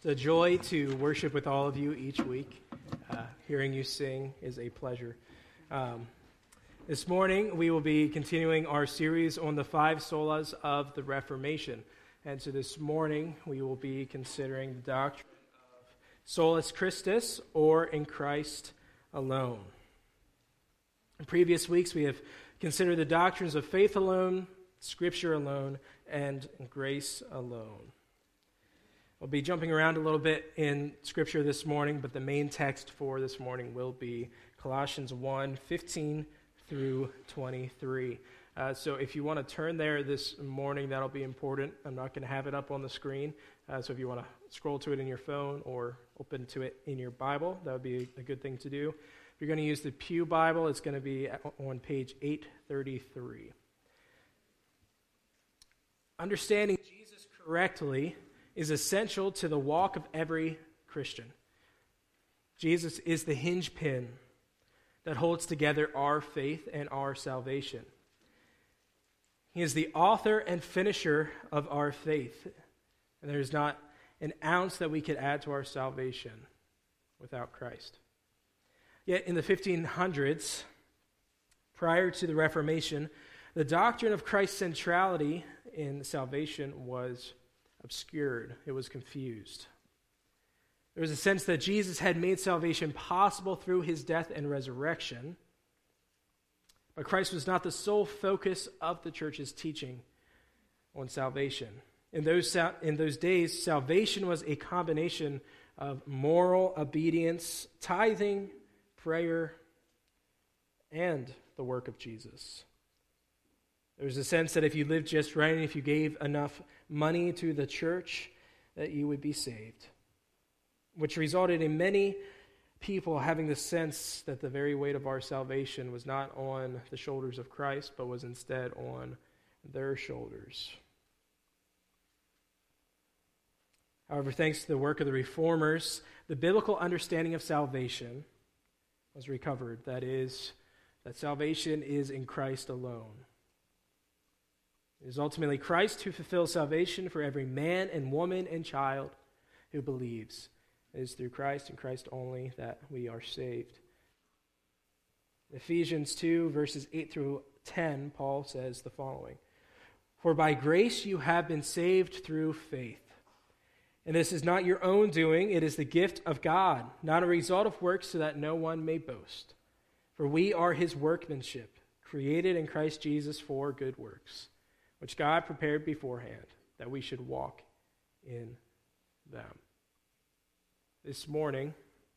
It's a joy to worship with all of you each week. Hearing you sing is a pleasure. This morning, we will be continuing our series on the five solas of the Reformation. And so this morning, we will be considering the doctrine of solus Christus, or in Christ alone. In previous weeks, we have considered the doctrines of faith alone, Scripture alone, and grace alone. We'll be jumping around a little bit in Scripture this morning, but the main text for this morning will be Colossians 1:15 through 23. So if you want to turn there this morning, that'll be important. I'm not going to have it up on the screen, so if you want to scroll to it in your phone or open to it in your Bible, that would be a good thing to do. If you're going to use the Pew Bible, it's going to be on page 833. Understanding Jesus correctly is essential to the walk of every Christian. Jesus is the hinge pin that holds together our faith and our salvation. He is the author and finisher of our faith, and there is not an ounce that we could add to our salvation without Christ. Yet in the 1500s, prior to the Reformation, the doctrine of Christ's centrality in salvation was obscured. It was confused. There was a sense that Jesus had made salvation possible through his death and resurrection, but Christ was not the sole focus of the church's teaching on salvation. In those days, salvation was a combination of moral obedience, tithing, prayer, and the work of Jesus. There was a sense that if you lived just right and if you gave enough money to the church, that you would be saved, which resulted in many people having the sense that the very weight of our salvation was not on the shoulders of Christ, but was instead on their shoulders. However, thanks to the work of the Reformers, the biblical understanding of salvation was recovered. That is, that salvation is in Christ alone. It is ultimately Christ who fulfills salvation for every man and woman and child who believes. It is through Christ and Christ only that we are saved. In Ephesians 2, verses 8 through 10, Paul says the following: "For by grace you have been saved through faith. And this is not your own doing, it is the gift of God, not a result of works, so that no one may boast. For we are his workmanship, created in Christ Jesus for good works, which God prepared beforehand, that we should walk in them." This morning,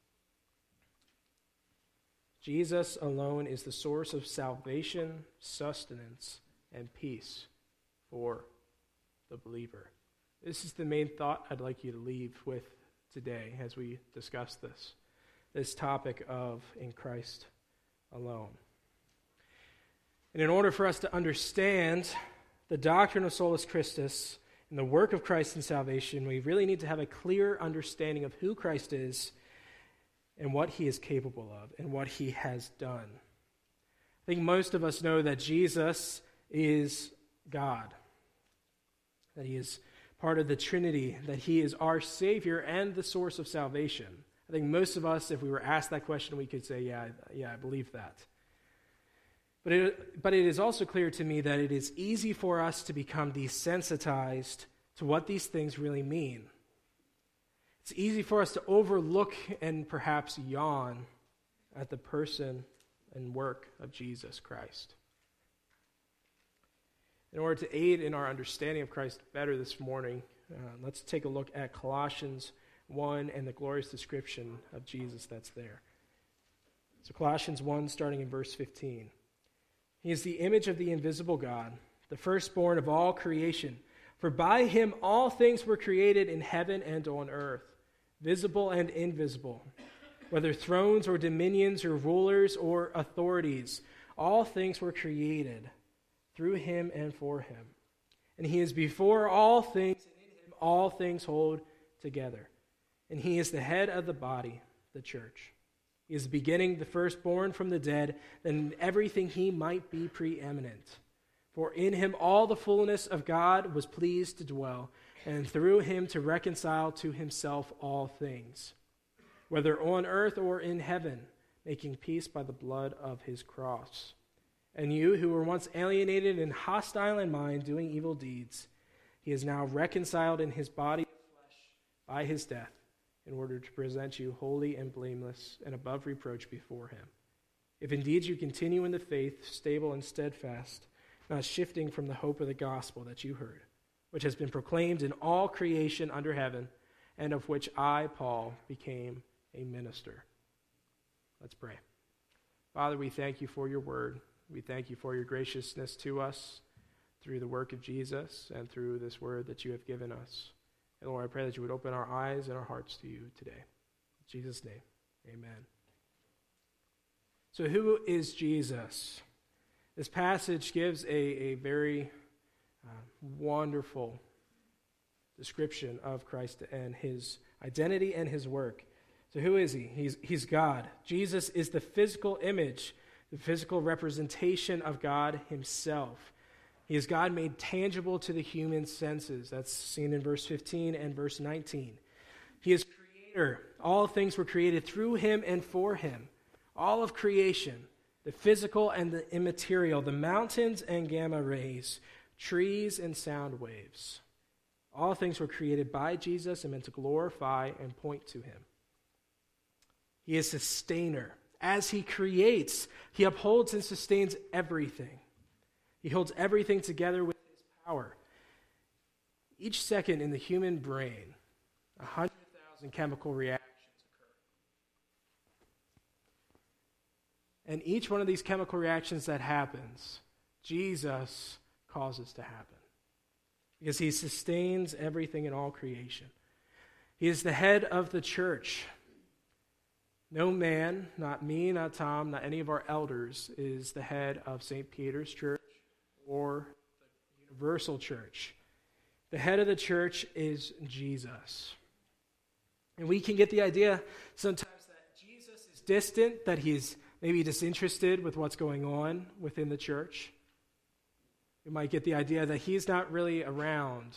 Jesus alone is the source of salvation, sustenance, and peace for the believer. This is the main thought I'd like you to leave with today as we discuss this topic of in Christ alone. And in order for us to understand the doctrine of solus Christus and the work of Christ in salvation, we really need to have a clear understanding of who Christ is and what he is capable of and what he has done. I think most of us know that Jesus is God, that he is part of the Trinity, that he is our Savior and the source of salvation. I think most of us, if we were asked that question, we could say, yeah, I believe that. But it is also clear to me that it is easy for us to become desensitized to what these things really mean. It's easy for us to overlook and perhaps yawn at the person and work of Jesus Christ. In order to aid in our understanding of Christ better this morning, let's take a look at Colossians 1 and the glorious description of Jesus that's there. So Colossians 1, starting in verse 15. "He is the image of the invisible God, the firstborn of all creation. For by him all things were created in heaven and on earth, visible and invisible, whether thrones or dominions or rulers or authorities. All things were created through him and for him. And he is before all things, and in him all things hold together. And he is the head of the body, the church. He is the beginning, the firstborn from the dead, that in everything he might be preeminent. For in him all the fullness of God was pleased to dwell, and through him to reconcile to himself all things, whether on earth or in heaven, making peace by the blood of his cross. And you, who were once alienated and hostile in mind, doing evil deeds, he is now reconciled in his body of flesh by his death, in order to present you holy and blameless and above reproach before him. If indeed you continue in the faith, stable and steadfast, not shifting from the hope of the gospel that you heard, which has been proclaimed in all creation under heaven, and of which I, Paul, became a minister. Let's pray. Father, we thank you for your word. We thank you for your graciousness to us through the work of Jesus and through this word that you have given us. And Lord, I pray that you would open our eyes and our hearts to you today. In Jesus' name, amen. So who is Jesus? This passage gives a very wonderful description of Christ and his identity and his work. So who is he? He's God. Jesus is the physical image, the physical representation of God himself. He is God made tangible to the human senses. That's seen in verse 15 and verse 19. He is creator. All things were created through him and for him. All of creation, the physical and the immaterial, the mountains and gamma rays, trees and sound waves. All things were created by Jesus and meant to glorify and point to him. He is sustainer. As he creates, he upholds and sustains everything. He holds everything together with his power. Each second in the human brain, 100,000 chemical reactions occur. And each one of these chemical reactions that happens, Jesus causes to happen. Because he sustains everything in all creation. He is the head of the church. No man, not me, not Tom, not any of our elders, is the head of St. Peter's Church or the Universal Church. The head of the church is Jesus. And we can get the idea sometimes that Jesus is distant, that he's maybe disinterested with what's going on within the church. We might get the idea that he's not really around.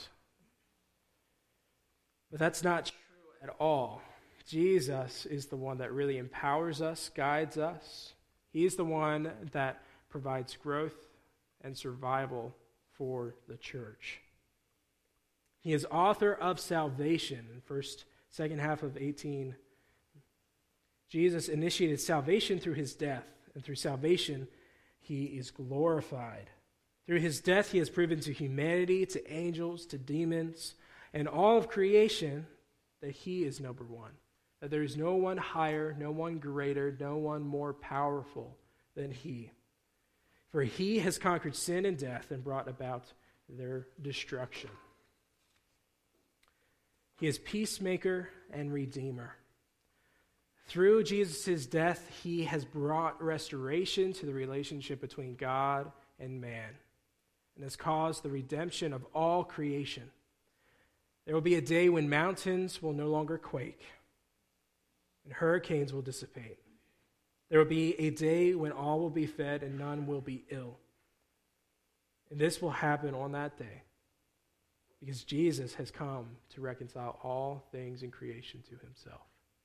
But that's not true at all. Jesus is the one that really empowers us, guides us. He is the one that provides growth and survival for the church. He is author of salvation. In second half of 18, Jesus initiated salvation through his death, and through salvation, he is glorified. Through his death, he has proven to humanity, to angels, to demons, and all of creation that he is number one. That there is no one higher, no one greater, no one more powerful than he. For he has conquered sin and death and brought about their destruction. He is peacemaker and redeemer. Through Jesus' death, he has brought restoration to the relationship between God and man and has caused the redemption of all creation. There will be a day when mountains will no longer quake and hurricanes will dissipate. There will be a day when all will be fed and none will be ill. And this will happen on that day because Jesus has come to reconcile all things in creation to himself.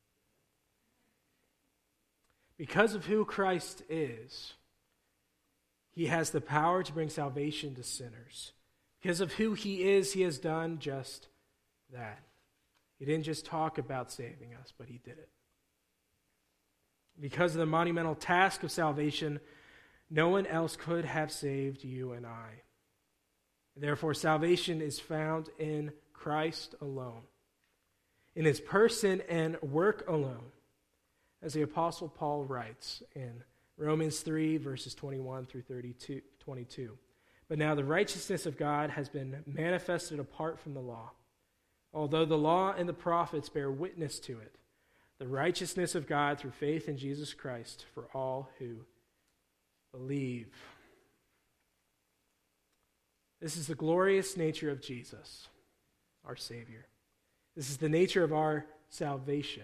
Because of who Christ is, he has the power to bring salvation to sinners. Because of who he is, he has done just that. He didn't just talk about saving us, but he did it. Because of the monumental task of salvation, no one else could have saved you and I. Therefore, salvation is found in Christ alone, in his person and work alone, as the Apostle Paul writes in Romans 3, verses 21 through 22. But now the righteousness of God has been manifested apart from the law, although the law and the prophets bear witness to it. The righteousness of God through faith in Jesus Christ for all who believe. This is the glorious nature of Jesus, our Savior. This is the nature of our salvation.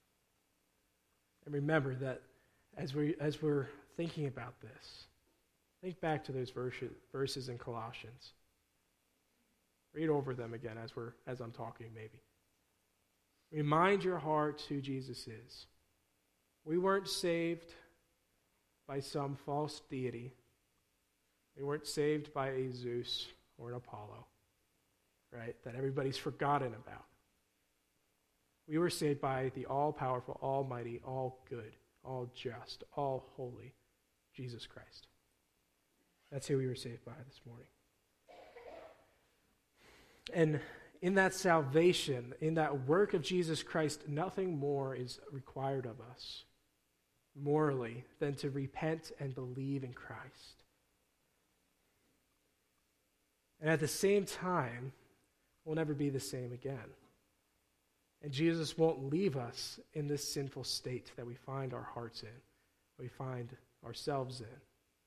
And remember that as we're thinking about this, Think back to those verses in Colossians. Read over them again as I'm talking, maybe. Remind your hearts who Jesus is. We weren't saved by some false deity. We weren't saved by a Zeus or an Apollo, right, that everybody's forgotten about. We were saved by the all-powerful, almighty, all-good, all-just, all-holy Jesus Christ. That's who we were saved by this morning. And in that salvation, in that work of Jesus Christ, nothing more is required of us morally than to repent and believe in Christ. And at the same time, we'll never be the same again. And Jesus won't leave us in this sinful state that we find our hearts in, we find ourselves in.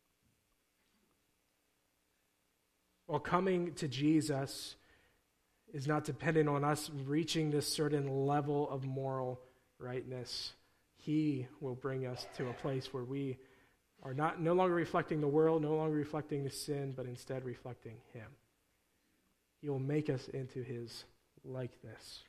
While coming to Jesus is not dependent on us reaching this certain level of moral rightness, He will bring us to a place where we are no longer reflecting the world, no longer reflecting the sin, but instead reflecting Him. He will make us into His likeness.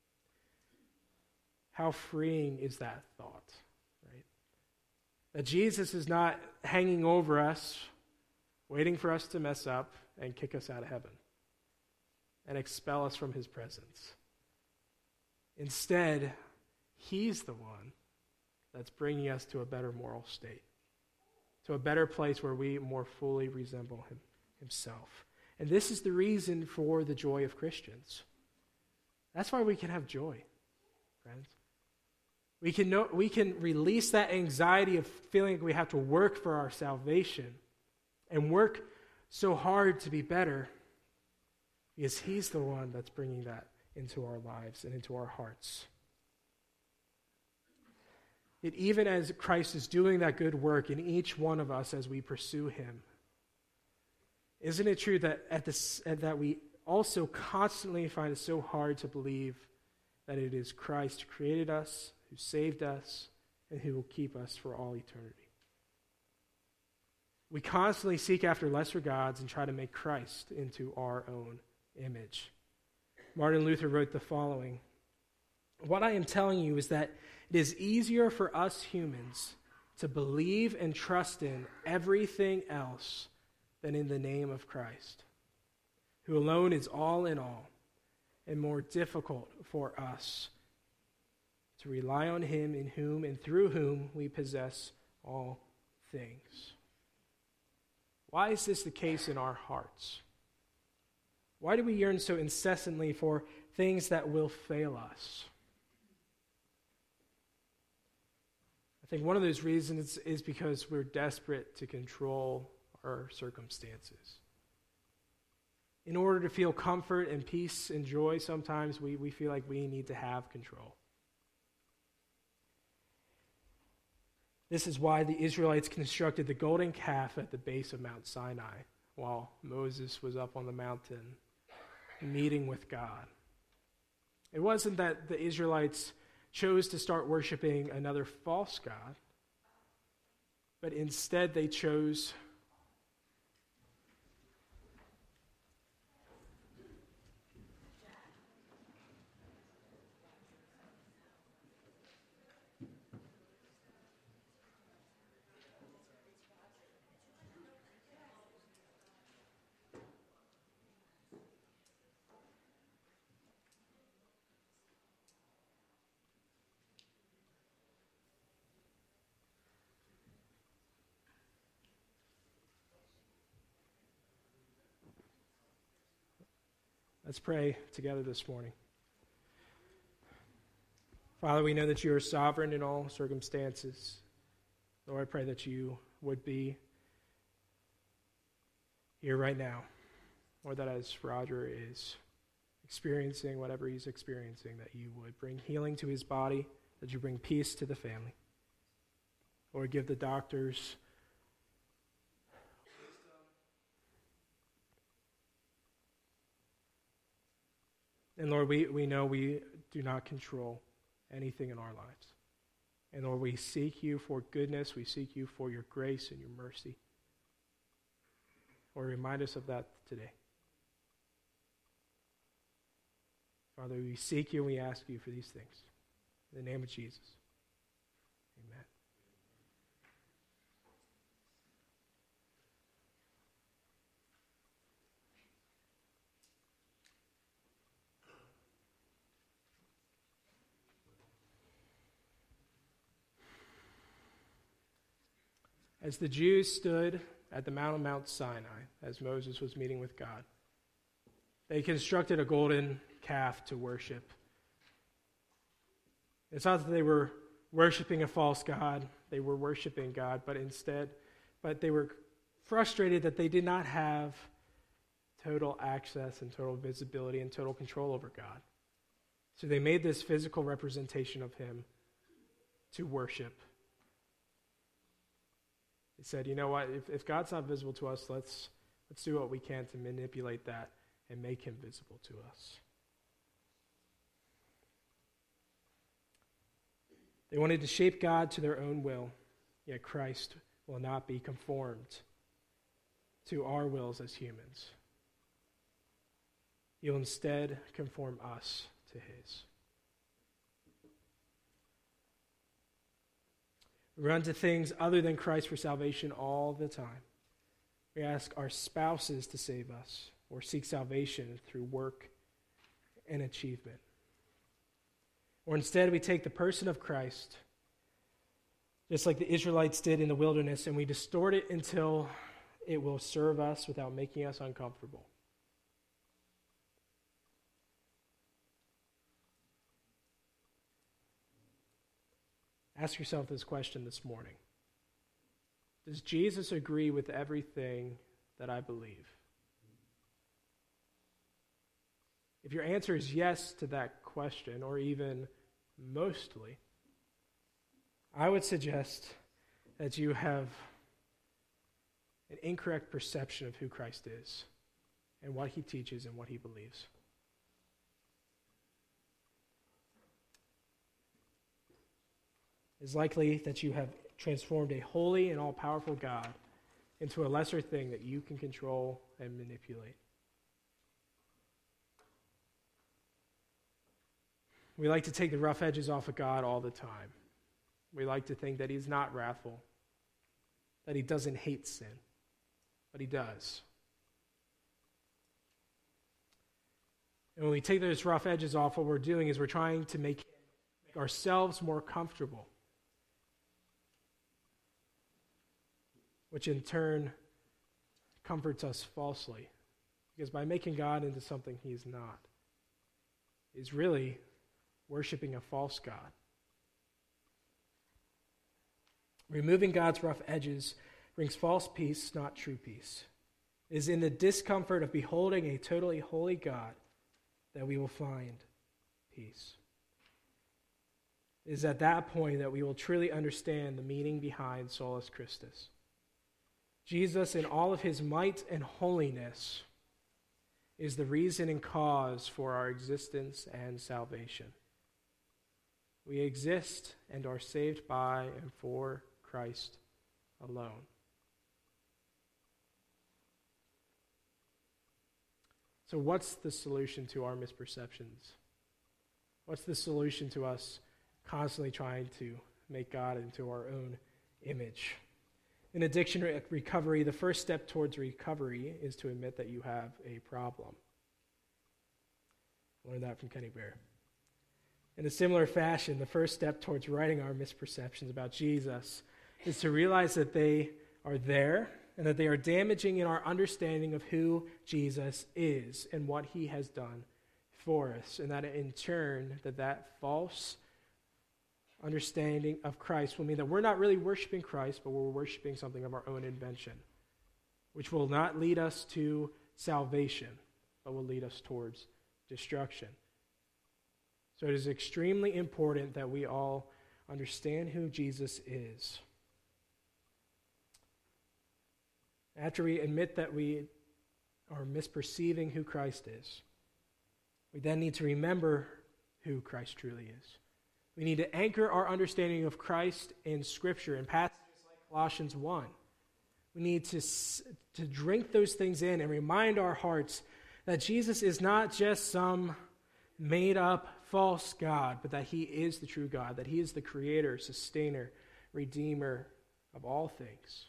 How freeing is that thought, right? That Jesus is not hanging over us, waiting for us to mess up and kick us out of heaven and expel us from His presence. Instead, He's the one that's bringing us to a better moral state, to a better place where we more fully resemble Himself. And this is the reason for the joy of Christians. That's why we can have joy, friends. We can release that anxiety of feeling like we have to work for our salvation and work so hard to be better, because He's the one that's bringing that into our lives and into our hearts. Yet even as Christ is doing that good work in each one of us as we pursue Him, isn't it true that that we also constantly find it so hard to believe that it is Christ who created us, who saved us, and who will keep us for all eternity? We constantly seek after lesser gods and try to make Christ into our own image. Martin Luther wrote the following: "What I am telling you is that it is easier for us humans to believe and trust in everything else than in the name of Christ, who alone is all in all, and more difficult for us to rely on Him in whom and through whom we possess all things." Why is this the case in our hearts? Why do we yearn so incessantly for things that will fail us? I think one of those reasons is because we're desperate to control our circumstances. In order to feel comfort and peace and joy, sometimes we feel like we need to have control. This is why the Israelites constructed the golden calf at the base of Mount Sinai while Moses was up on the mountain meeting with God. It wasn't that the Israelites chose to start worshiping another false god, but instead they chose Let's pray together this morning. Father, we know that You are sovereign in all circumstances. Lord, I pray that You would be here right now, or that as Roger is experiencing whatever he's experiencing, that You would bring healing to his body, that You bring peace to the family. Lord, give the doctors And Lord, we know we do not control anything in our lives. And Lord, we seek You for goodness. We seek You for Your grace and Your mercy. or remind us of that today. Father, we seek you and we ask you for these things. In the name of Jesus. Amen. As the Jews stood at the Mount Sinai, as Moses was meeting with God, they constructed a golden calf to worship. It's not that they were worshiping a false god, they were worshiping God, but they were frustrated that they did not have total access and total visibility and total control over God. So they made this physical representation of him to worship. They said, you know what, if God's not visible to us, let's do what we can to manipulate that and make him visible to us. They wanted to shape God to their own will, yet Christ will not be conformed to our wills as humans. He will instead conform us to his. We run to things other than Christ for salvation all the time. We ask our spouses to save us or seek salvation through work and achievement. Or instead, we take the person of Christ, just like the Israelites did in the wilderness, and we distort it until it will serve us without making us uncomfortable. Ask yourself this question this morning. Does Jesus agree with everything that I believe? If your answer is yes to that question, or even mostly, I would suggest that you have an incorrect perception of who Christ is and what he teaches and what he believes. It's likely that you have transformed a holy and all-powerful God into a lesser thing that you can control and manipulate. We like to take the rough edges off of God all the time. We like to think that he's not wrathful, that he doesn't hate sin, but he does. And when we take those rough edges off, what we're doing is we're trying to make ourselves more comfortable, which in turn comforts us falsely. Because by making God into something he is not, is really worshiping a false God. Removing God's rough edges brings false peace, not true peace. It is in the discomfort of beholding a totally holy God that we will find peace. It is at that point that we will truly understand the meaning behind Solus Christus. Jesus, in all of his might and holiness, is the reason and cause for our existence and salvation. We exist and are saved by and for Christ alone. So what's the solution to our misperceptions? What's the solution to us constantly trying to make God into our own image? In addiction recovery, the first step towards recovery is to admit that you have a problem. Learned that from Kenny Bear. In a similar fashion, the first step towards righting our misperceptions about Jesus is to realize that they are there and that they are damaging in our understanding of who Jesus is and what he has done for us, and that in turn, that false understanding of Christ will mean that we're not really worshiping Christ, but we're worshiping something of our own invention, which will not lead us to salvation, but will lead us towards destruction. So it is extremely important that we all understand who Jesus is. After we admit that we are misperceiving who Christ is, we then need to remember who Christ truly is. We need to anchor our understanding of Christ in Scripture, in passages like Colossians 1, We need to drink those things in and remind our hearts that Jesus is not just some made-up false God, but that he is the true God, that he is the creator, sustainer, redeemer of all things,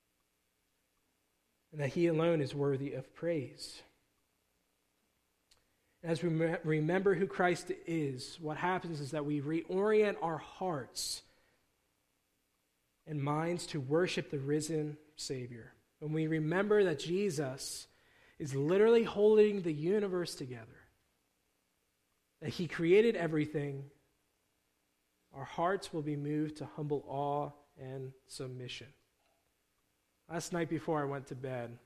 and that he alone is worthy of praise. As we remember who Christ is, what happens is that we reorient our hearts and minds to worship the risen Savior. When we remember that Jesus is literally holding the universe together, that he created everything, our hearts will be moved to humble awe and submission. Last night before I went to bed,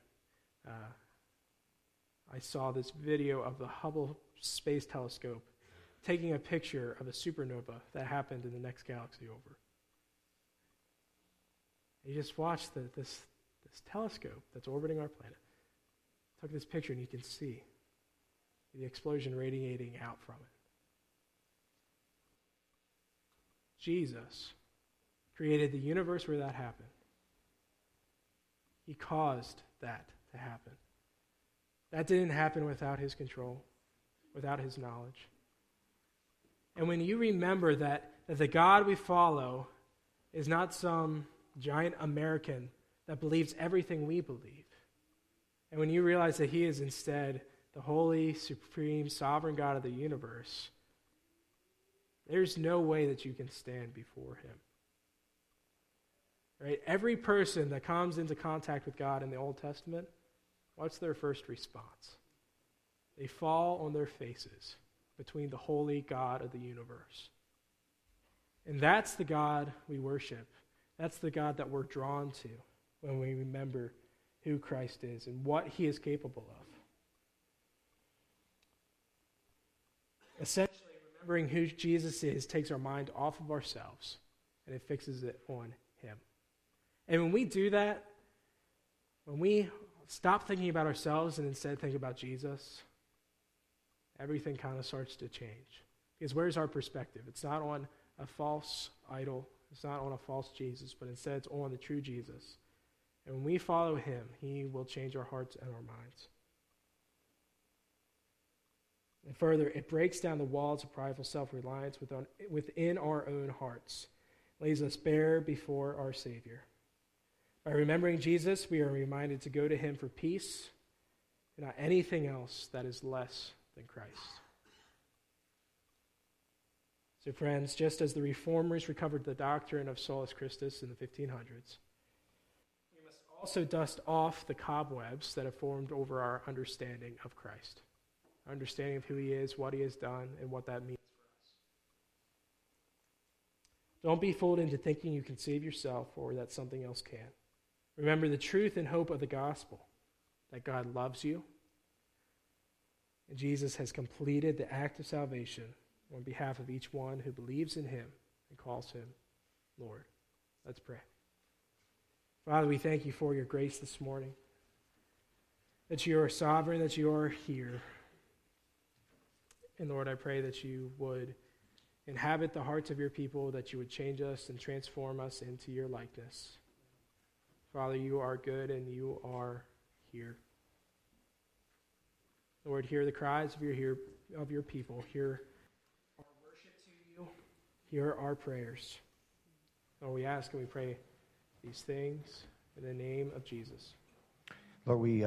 I saw this video of the Hubble Space Telescope taking a picture of a supernova that happened in the next galaxy over. You just watch this telescope that's orbiting our planet. Took this picture and you can see the explosion radiating out from it. Jesus created the universe where that happened. He caused that to happen. That didn't happen without his control, without his knowledge. And when you remember that the God we follow is not some giant American that believes everything we believe, and when you realize that he is instead the holy, supreme, sovereign God of the universe, there's no way that you can stand before him. Right? Every person that comes into contact with God in the Old Testament, what's their first response? They fall on their faces between the holy God of the universe. And that's the God we worship. That's the God that we're drawn to when we remember who Christ is and what he is capable of. Essentially, remembering who Jesus is takes our mind off of ourselves and it fixes it on him. And when we do that, when we stop thinking about ourselves and instead think about Jesus, everything kind of starts to change. Because where's our perspective? It's not on a false idol. It's not on a false Jesus, but instead it's on the true Jesus. And when we follow him, he will change our hearts and our minds. And further, it breaks down the walls of prideful self-reliance within our own hearts, lays us bare before our Savior. By remembering Jesus, we are reminded to go to him for peace and not anything else that is less than Christ. So friends, just as the Reformers recovered the doctrine of Solus Christus in the 1500s, we must also dust off the cobwebs that have formed over our understanding of Christ, our understanding of who he is, what he has done, and what that means for us. Don't be fooled into thinking you can save yourself or that something else can. Remember the truth and hope of the gospel, that God loves you, and Jesus has completed the act of salvation on behalf of each one who believes in him and calls him Lord. Let's pray. Father, we thank you for your grace this morning, that you are sovereign, that you are here. And Lord, I pray that you would inhabit the hearts of your people, that you would change us and transform us into your likeness. Father, you are good and you are here. Lord, hear the cries of your people. Hear our worship to you. Hear our prayers. Lord, we ask and we pray these things in the name of Jesus. Lord, we